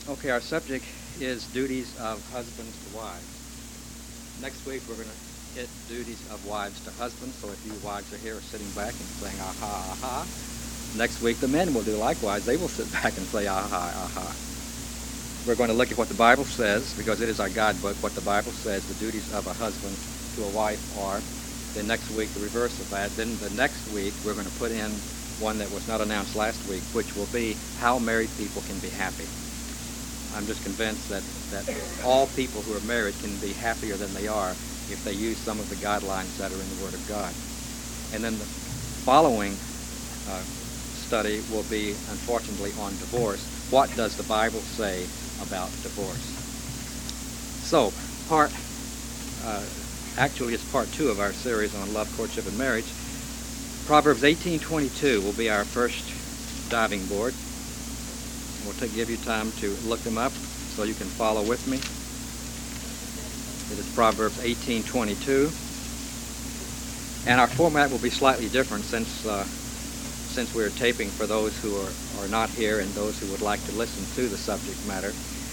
Okay, our subject is duties of husbands to wives. Next week we're going to hit duties of wives to husbands. So if you wives are here sitting back and saying aha, aha, next week the men will do likewise. They will sit back and say aha, aha. We're going to look at what the Bible says, because it is our guidebook, what the Bible says the duties of a husband to a wife are. Then next week the reverse of that. Then the next week we're going to put in one that was not announced last week, which will be how married people can be happy. I'm just convinced that all people who are married can be happier than they are if they use some of the guidelines that are in the Word of God. And then the following study will be, unfortunately, on divorce. What does the Bible say about divorce? So, actually it's part 2 of our series on love, courtship, and marriage. Proverbs 18:22 will be our first diving board. We'll give you time to look them up so you can follow with me. It is Proverbs 18:22. And our format will be slightly different since we're taping for those who are not here and those who would like to listen to the subject matter.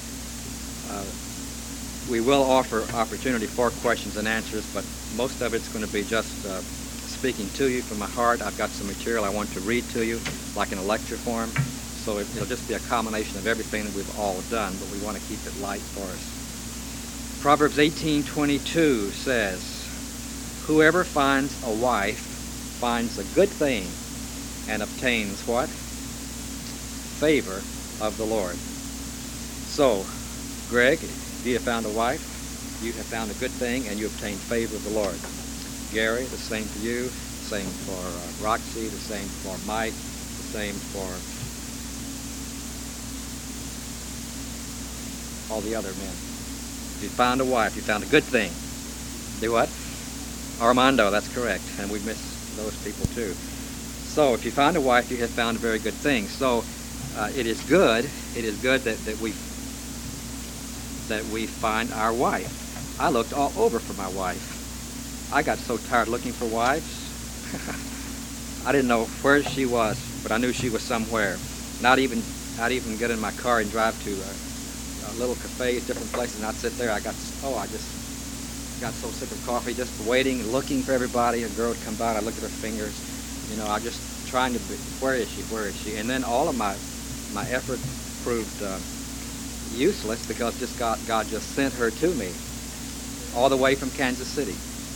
We will offer opportunity for questions and answers, but most of it's going to be just speaking to you from my heart. I've got some material I want to read to you, like in a lecture form. So it'll just be a combination of everything that we've all done, but we want to keep it light for us. Proverbs 18:22 says, "Whoever finds a wife finds a good thing and obtains" what? "Favor of the Lord." So, Greg, if you have found a wife, you have found a good thing and you obtain favor of the Lord. Gary, the same for you. The same for Roxy. The same for Mike. The same for all the other men. If you found a wife, you found a good thing. Do what? Armando, that's correct. And we miss those people too. So if you found a wife, you have found a very good thing. So it is good that we find our wife. I looked all over for my wife. I got so tired looking for wives. I didn't know where she was, but I knew she was somewhere. Not even get in my car and drive to little cafes, different places, and I'd sit there. I just got so sick of coffee, just waiting, looking for everybody. A girl would come by, and I looked at her fingers. I'm just trying to be, where is she? And then all of my effort proved useless, because God just sent her to me, all the way from Kansas City.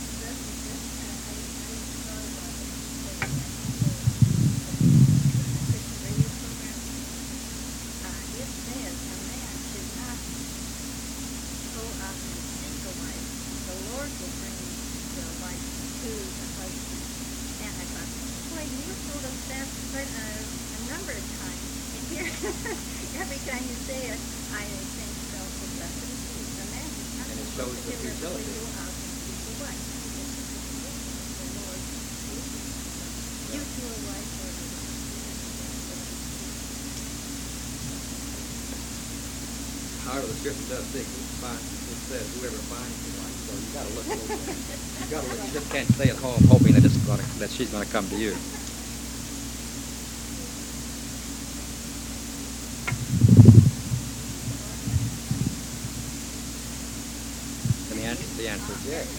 Every time you say it, I think self-possessed. The man is not And it shows the futility. You to a wife or However, the scripture does say, it says, whoever finds a wife. So you got to look a little bit. You got to look. You just can't stay at home hoping that she's going to come to you. And the answer is yes.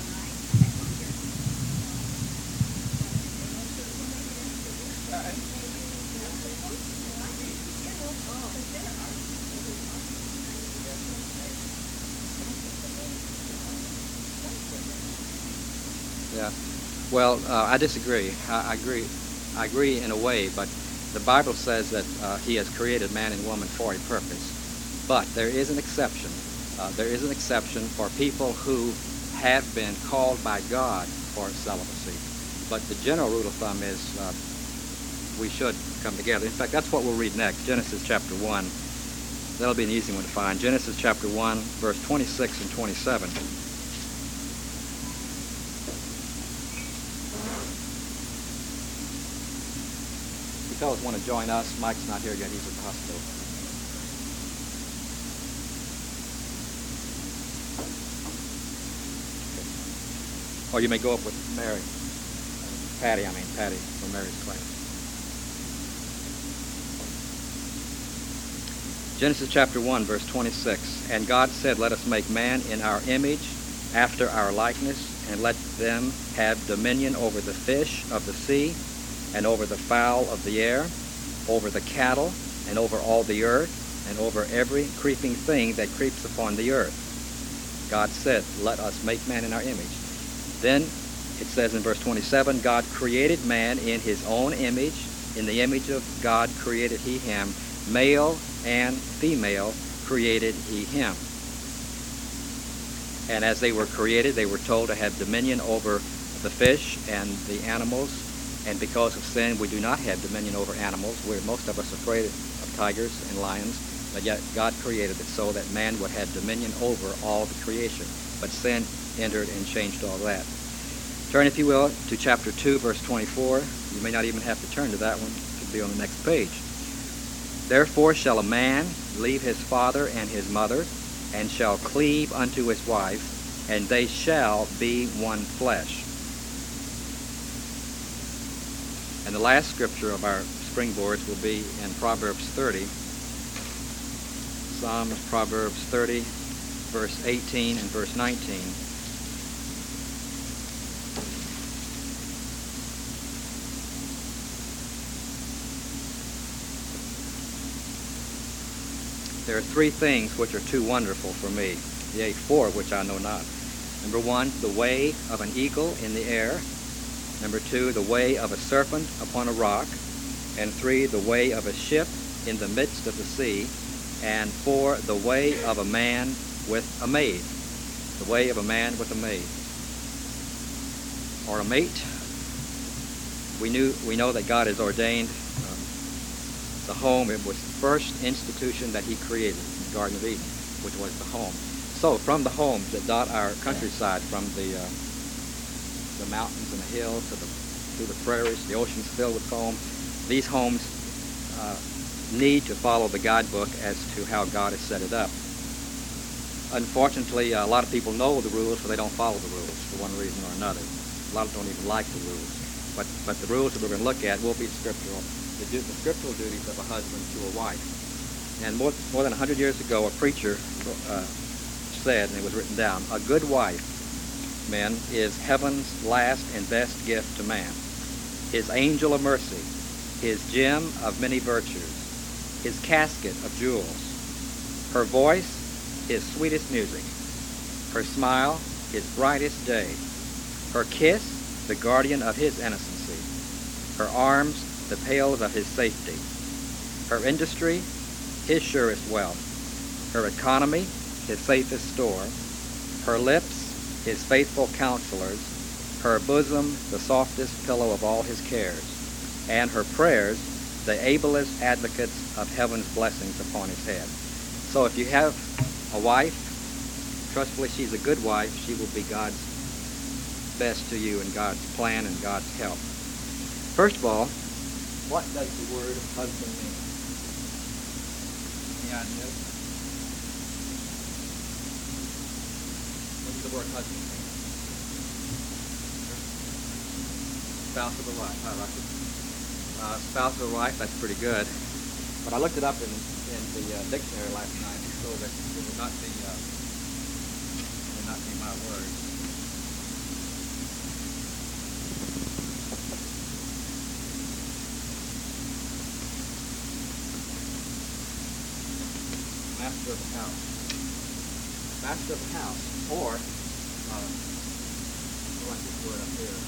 Yeah. Well, I disagree. I agree in a way, but the Bible says that He has created man and woman for a purpose. But there is an exception. There is an exception for people who have been called by God for celibacy. But the general rule of thumb is we should come together. In fact, that's what we'll read next, Genesis chapter 1. That'll be an easy one to find. Genesis chapter 1, verse 26 and 27. If you fellows want to join us, Mike's not here yet. He's at the hospital. Or you may go up with Patty for Mary's class. Genesis chapter 1, verse 26. And God said, let us make man in our image, after our likeness, and let them have dominion over the fish of the sea, and over the fowl of the air, over the cattle, and over all the earth, and over every creeping thing that creeps upon the earth. God said, let us make man in our image. Then it says in verse 27, God created man in his own image. In the image of God created he him. Male and female created he him. And as they were created, they were told to have dominion over the fish and the animals. And because of sin, we do not have dominion over animals. Most of us are afraid of tigers and lions. But yet God created it so that man would have dominion over all the creation. But sin entered and changed all that. Turn, if you will, to chapter 2, verse 24. You may not even have to turn to that one. It could be on the next page. Therefore shall a man leave his father and his mother, and shall cleave unto his wife, and they shall be one flesh. And the last scripture of our springboards will be in Proverbs 30. Psalms, Proverbs 30, verse 18 and verse 19. There are three things which are too wonderful for me, yea, four which I know not. Number one, the way of an eagle in the air. Number two, the way of a serpent upon a rock. And three, the way of a ship in the midst of the sea. And four, the way of a man with a maid. The way of a man with a maid. Or a mate. We know that God has ordained the home. It was the first institution that he created in the Garden of Eden, which was the home. So from the homes that dot our countryside, from the mountains and the hills to the prairies, the oceans filled with foam, these homes need to follow the guidebook as to how God has set it up. Unfortunately, a lot of people know the rules, but they don't follow the rules for one reason or another. A lot of them don't even like the rules. But the rules that we're going to look at will be scriptural. The scriptural duties of a husband to a wife. And more than 100 years ago, a preacher said, and it was written down, a good wife, men, is heaven's last and best gift to man. His angel of mercy, his gem of many virtues, his casket of jewels, her voice, his sweetest music, her smile, his brightest day, her kiss, the guardian of his innocency, her arms, the pails of his safety, her industry, his surest wealth, her economy, his safest store, her lips, his faithful counselors, her bosom, the softest pillow of all his cares, and her prayers, the ablest advocates of heaven's blessings upon his head. So if you have a wife, trustfully she's a good wife, she will be God's best to you and God's plan and God's help. First of all, what does the word husband mean? Any ideas? What does the word husband mean? Spouse of a wife. All right. Spouse of a wife, that's pretty good. But I looked it up in the dictionary last night, so that it would not be my words. Master of the house. Master of the house, or I like this word up here.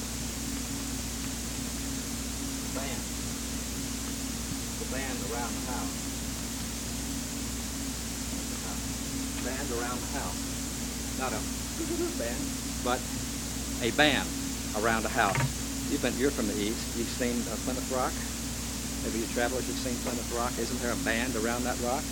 Band. The band around the house. Band around the house. Not a band, but a band around a house. You're from the east. You've seen Plymouth Rock. Maybe you travelers have seen Plymouth Rock. Isn't there a band around that rock?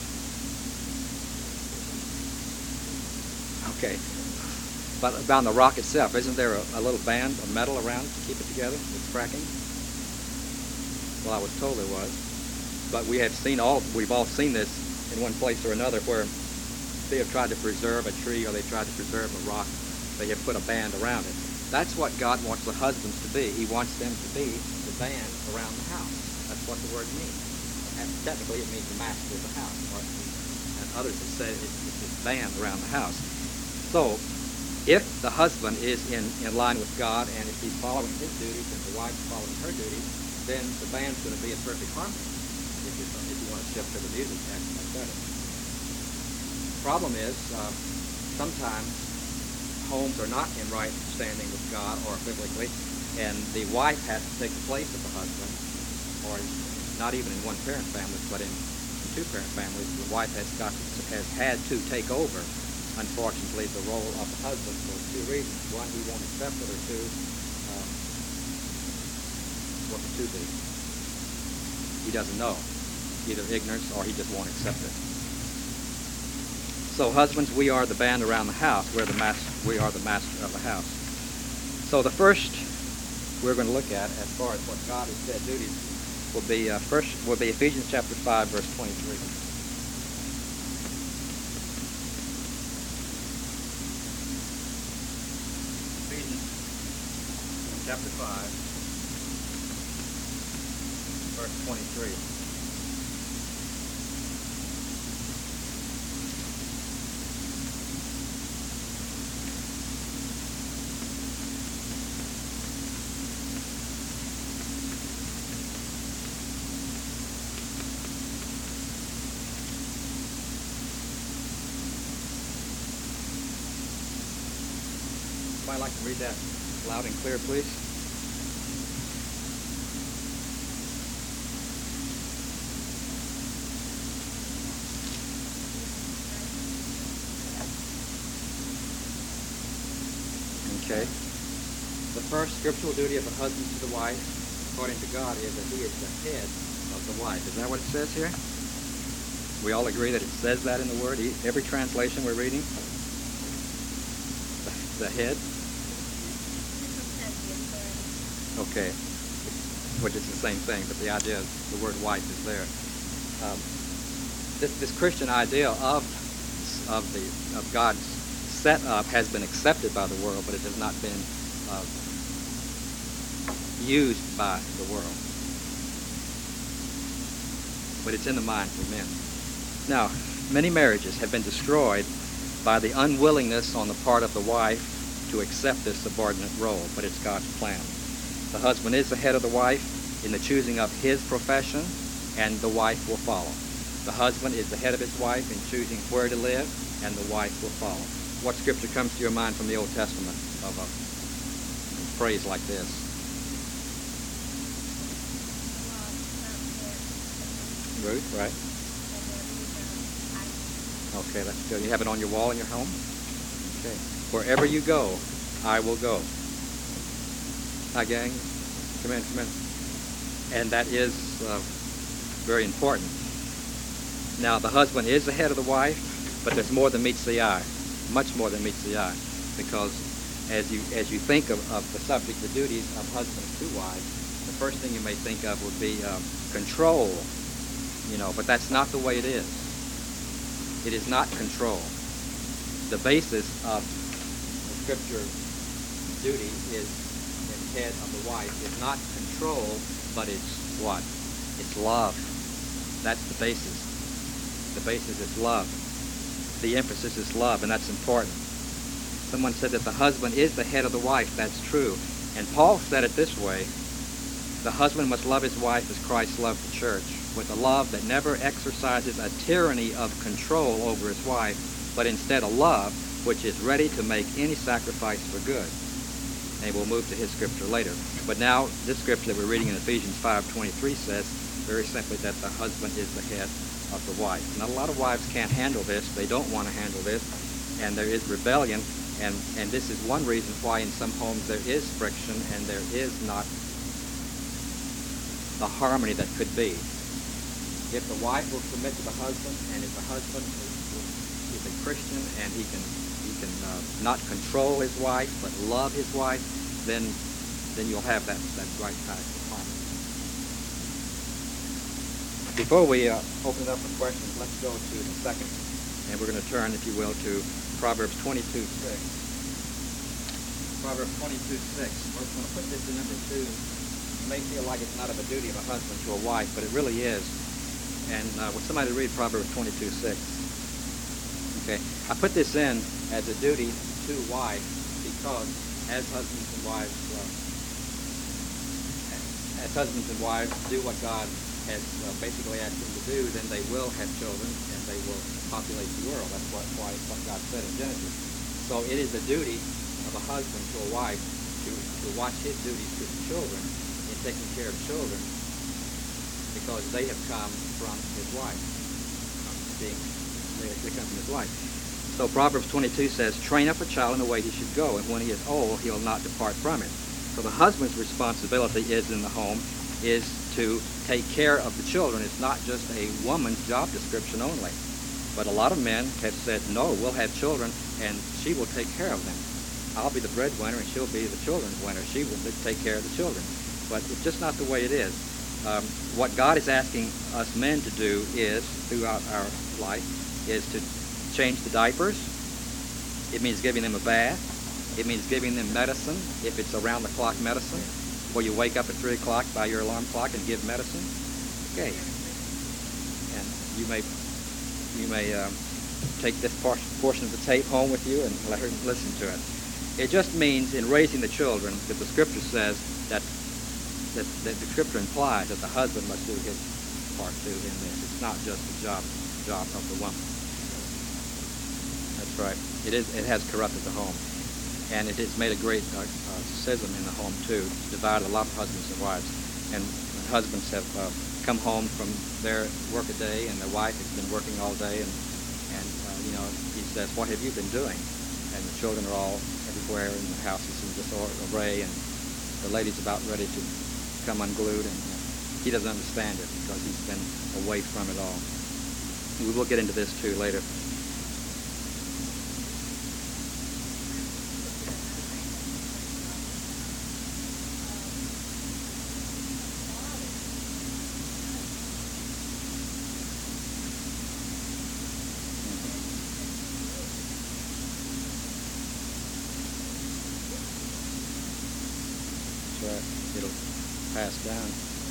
Okay. But around the rock itself, isn't there a little band of metal around to keep it together with cracking? Well, I was told there was. But we've all seen this in one place or another where they have tried to preserve a tree or they tried to preserve a rock. They have put a band around it. That's what God wants the husbands to be. He wants them to be the band around the house. That's what the word means. technically it means the master of the house, and others have said it's his band around the house. So, if the husband is in line with God, and if he's following his duties and the wife's following her duties, then the band's going to be in perfect harmony. If you want to shift to the music aspect of it. The problem is sometimes homes are not in right standing with God or biblically, and the wife has to take the place of the husband, or not even in one-parent families, but in two-parent families, the wife has had to take over, unfortunately, the role of the husband for two reasons. One, he won't accept it, or two, what could two be? He doesn't know. Either ignorance or he just won't accept it. So husbands, we are the band around the house. We are the master of the house. So the first we're going to look at, as far as what God has said duties, will be Ephesians chapter 5, verse 23. Ephesians chapter 5, verse 23. I'd like to read that loud and clear, please. Okay. The first scriptural duty of a husband to the wife, according to God, is that he is the head of the wife. Is that what it says here? We all agree that it says that in the Word? Every translation we're reading? The head? Okay, which is the same thing, but the idea, the word wife is there. This Christian idea of God's setup has been accepted by the world, but it has not been used by the world. But it's in the minds of men. Now, many marriages have been destroyed by the unwillingness on the part of the wife to accept this subordinate role, but it's God's plan. The husband is the head of the wife in the choosing of his profession, and the wife will follow. The husband is the head of his wife in choosing where to live, and the wife will follow. What scripture comes to your mind from the Old Testament of a phrase like this? Ruth, right? Okay, that's good. You have it on your wall in your home? Okay. Wherever you go, I will go. Hi, gang. Come in. And that is very important. Now, the husband is the head of the wife, but there's more than meets the eye. Much more than meets the eye. Because as you think of the subject, the duties of husbands to wives, the first thing you may think of would be control. But that's not the way it is. It is not control. The basis of the scripture duty is head of the wife is not control, but it's what? It's love. That's the basis. The basis is love. The emphasis is love, and that's important. Someone said that the husband is the head of the wife. That's true. And Paul said it this way: the husband must love his wife as Christ loved the church, with a love that never exercises a tyranny of control over his wife, but instead a love which is ready to make any sacrifice for good. And we'll move to his scripture later. But now, this scripture that we're reading in Ephesians 5:23 says very simply that the husband is the head of the wife. Now, a lot of wives can't handle this. They don't want to handle this. And there is rebellion. And this is one reason why in some homes there is friction and there is not the harmony that could be. If the wife will submit to the husband, and if the husband is a Christian and he can not control his wife but love his wife, then you'll have that right type of harmony. Before we open it up for questions, let's go to the second, and we're going to turn, if you will, to Proverbs 22:6. Proverbs 22:6. We're going to put this in number 2. You may feel like it's not of a duty of a husband to a wife, but it really is. And would somebody read Proverbs 22:6? Okay. I put this in as a duty to wives because as husbands and wives do what God has basically asked them to do, then they will have children and they will populate the world. That's what God said in Genesis. So it is the duty of a husband to a wife to watch his duties to the children in taking care of children because they have come from his wife. They come from his wife. So Proverbs 22 says, train up a child in the way he should go, and when he is old, he'll not depart from it. So the husband's responsibility is in the home is to take care of the children. It's not just a woman's job description only. But a lot of men have said, no, we'll have children, and she will take care of them. I'll be the breadwinner, and she'll be the children's winner. She will take care of the children. But it's just not the way it is. What God is asking us men to do is, throughout our life, is to change the diapers. It means giving them a bath. It means giving them medicine, if it's around-the-clock medicine, where you wake up at 3 o'clock by your alarm clock and give medicine. Okay. And you may take this portion of the tape home with you and let her listen to it. It just means in raising the children that the Scripture says that the Scripture implies that the husband must do his part too in this. It's not just the job of the woman. That's right. It has corrupted the home. And it has made a great schism in the home, too. It's divided a lot of husbands and wives. And when husbands have come home from their work a day, and their wife has been working all day, and he says, what have you been doing? And the children are all everywhere, and the house is in disarray, and the lady's about ready to come unglued, and he doesn't understand it because he's been away from it all. We will get into this, too, later. It'll pass down.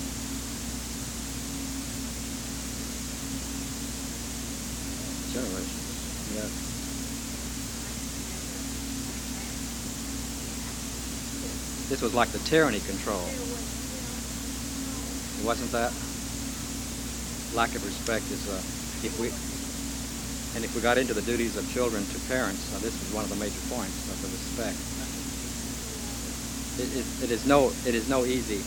Generations. Yeah. This was like the tyranny control. It wasn't that? Lack of respect is if we got into the duties of children to parents, this is one of the major points of the respect. It is no easy.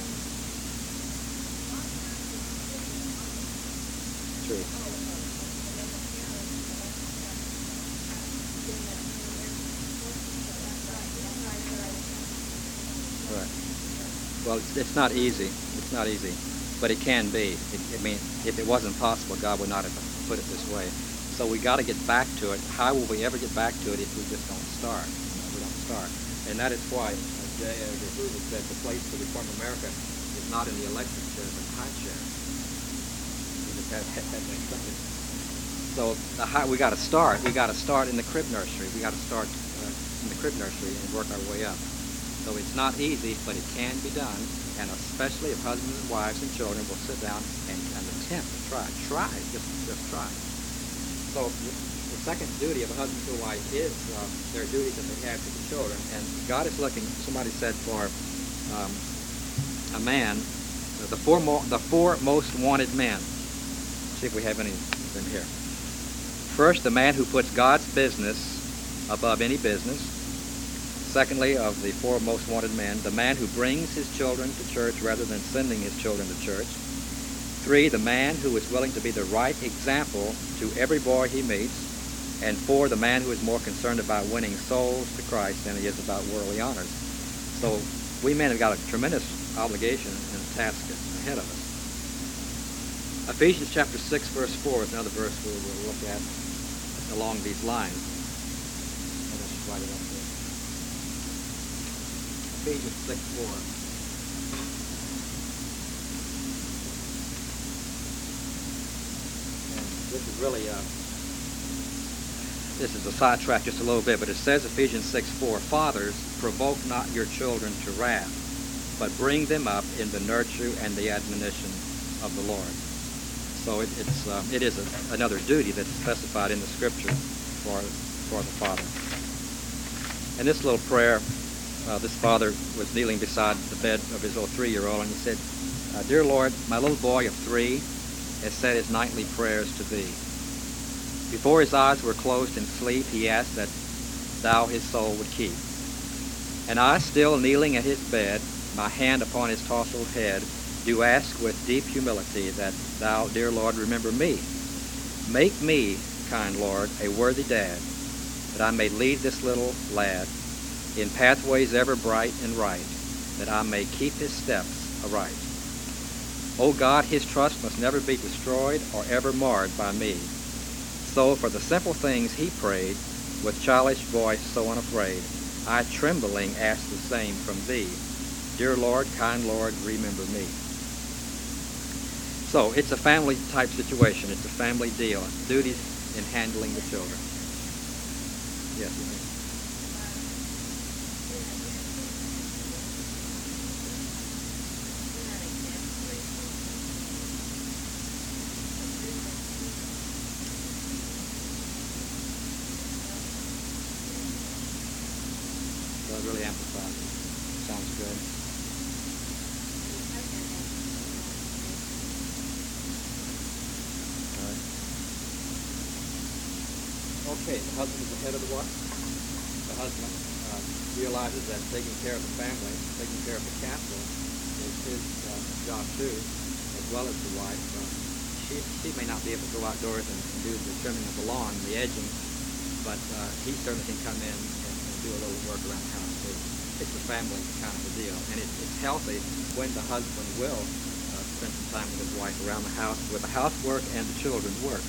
True. Right. Well, it's not easy. It's not easy, but it can be. I mean, if it wasn't possible, God would not have put it this way. So we got to get back to it. How will we ever get back to it if we just don't start? We don't start, and that is why. J. Edgar Hoover said the place to reform America is not in the electric chair, but the high chair. So we got to start. We got to start in the crib nursery. We got to start in the crib nursery and work our way up. So it's not easy, but it can be done, and especially if husbands and wives and children will sit down and attempt to try. Just try. So the second duty of a husband to a wife is their duties that they have to the children. And God is looking, somebody said, for a man, the four most wanted men. See if we have any of them here. First, the man who puts God's business above any business. Secondly, of the 4 most wanted men, the man who brings his children to church rather than sending his children to church. 3, the man who is willing to be the right example to every boy he meets. And 4, the man who is more concerned about winning souls to Christ than he is about worldly honors. So we men have got a tremendous obligation and task ahead of us. Ephesians chapter 6, verse 4 is another verse we will look at along these lines. And let's write it up there. Ephesians 6:4. This is really this is a sidetrack just a little bit, but it says Ephesians 6:4, fathers, provoke not your children to wrath, but bring them up in the nurture and the admonition of the Lord. So it is another duty that's specified in the Scripture for the father. And this little prayer, this father was kneeling beside the bed of his little 3-year-old, and he said, "Dear Lord, my little boy of 3 has said his nightly prayers to thee. Before his eyes were closed in sleep, he asked that thou his soul would keep. And I, still kneeling at his bed, my hand upon his tousled head, do ask with deep humility that thou, dear Lord, remember me. Make me, kind Lord, a worthy dad, that I may lead this little lad in pathways ever bright and right, that I may keep his steps aright. O God, his trust must never be destroyed or ever marred by me. So for the simple things he prayed, with childish voice so unafraid, I trembling ask the same from thee. Dear Lord, kind Lord, remember me." So it's a family type situation. It's a family deal. Duties in handling the children. Yes. That really amplifies it. Sounds good. All right. Okay, the husband is the head of the wife. The husband realizes that taking care of the family, taking care of the castle, is his job too, as well as the wife. She may not be able to go outdoors and do the trimming of the lawn, the edging, but he certainly can come in and do a little work around the house too. It's a family kind of a deal, and it's healthy when the husband will spend some time with his wife around the house with the housework and the children's work.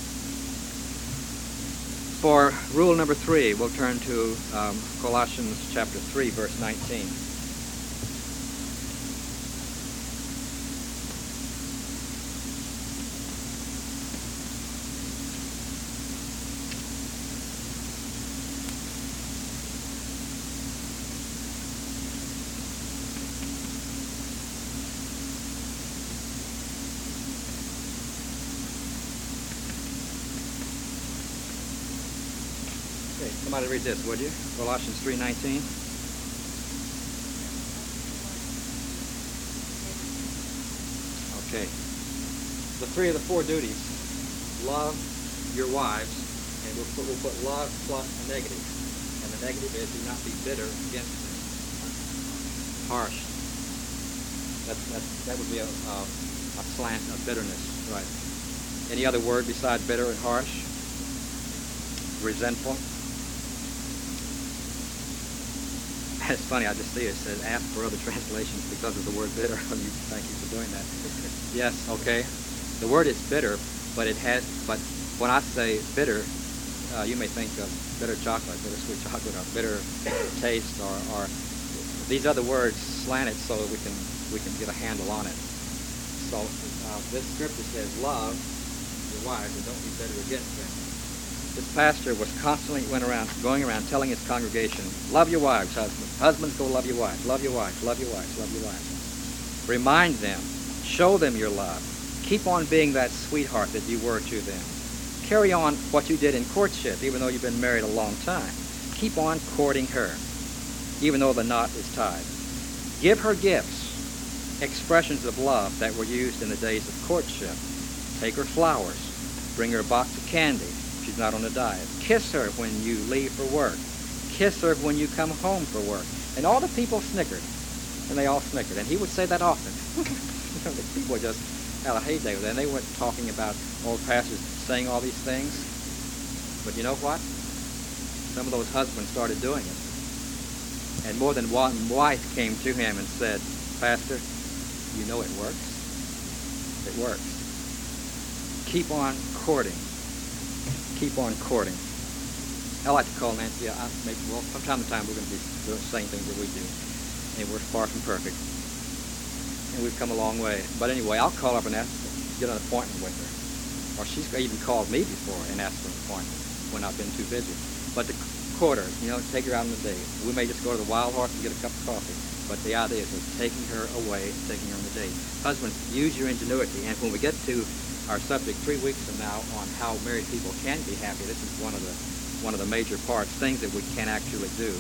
For rule number 3, we'll turn to Colossians chapter 3, verse 19. Okay, somebody read this, would you? Colossians 3:19. Okay. The 3 of the 4 duties. Love your wives, and we'll put love plus a negative. And the negative is do not be bitter against them. Harsh. That would be a slant of bitterness. Right. Any other word besides bitter and harsh? Resentful. It's funny, I just see it says ask for other translations because of the word bitter. Thank you for doing that. Yes, okay. The word is bitter, but when I say bitter, you may think of bitter chocolate, bittersweet chocolate, or bitter taste, or these other words slant it so that we can get a handle on it. So this scripture says, love your wives and don't be bitter against them. This pastor was constantly going around telling his congregation, love your wives, husbands. Husbands, go love your wives. Love your wives. Love your wives. Love your wives. Remind them. Show them your love. Keep on being that sweetheart that you were to them. Carry on what you did in courtship, even though you've been married a long time. Keep on courting her, even though the knot is tied. Give her gifts, expressions of love that were used in the days of courtship. Take her flowers. Bring her a box of candy. She's not on a diet. Kiss her when you leave for work. Kiss her when you come home for work. And all the people snickered. And they all snickered. And he would say that often. The people just had a heyday with it. And they weren't talking about old pastors saying all these things. But you know what? Some of those husbands started doing it. And more than one wife came to him and said, Pastor, you know it works. It works. Keep on courting. Keep on courting. I like to call Nancy. From time to time we're going to be doing the same things that we do. And we're far from perfect. And we've come a long way. But anyway, I'll call up and get an appointment with her. Or she's even called me before and asked for an appointment when I've been too busy. But the court her, take her out on a date. We may just go to the Wild Horse and get a cup of coffee. But the idea is taking her away, taking her on a date. Husbands, use your ingenuity. And when we get to our subject 3 weeks from now on how married people can be happy. This is one of the major parts, things that we can actually do.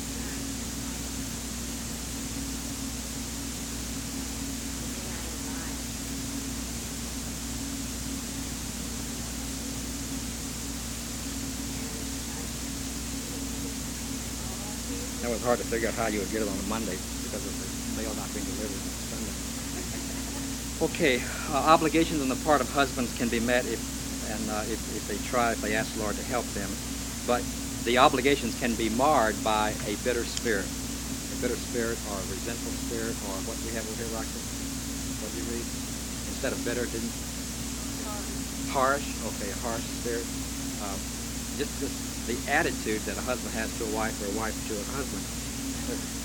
That was hard to figure out how you would get it on a Monday because of the mail not being delivered on Sunday. Okay, obligations on the part of husbands can be met if they ask the Lord to help them, but the obligations can be marred by a bitter spirit or a resentful spirit, or what we have over here, Roxy. What did you read? Instead of bitter, didn't harsh. Okay, a harsh spirit. Just the attitude that a husband has to a wife or a wife to a husband.